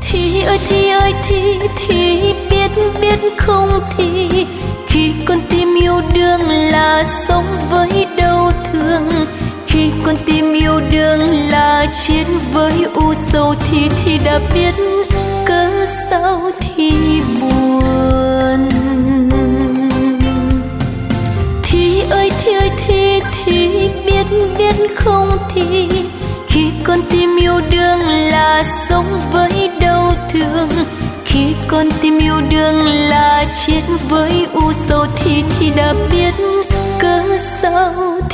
Thi ơi thì biết không thì khi con tim yêu đương là sống với đau thương, khi con tim yêu đương là chiến với u sầu thì đã biết cớ sao thì buồn. Thì biết không thì khi con tim yêu đương là sống với đau thương, khi con tim yêu đương là chiến với u sầu thì đã biết cớ sao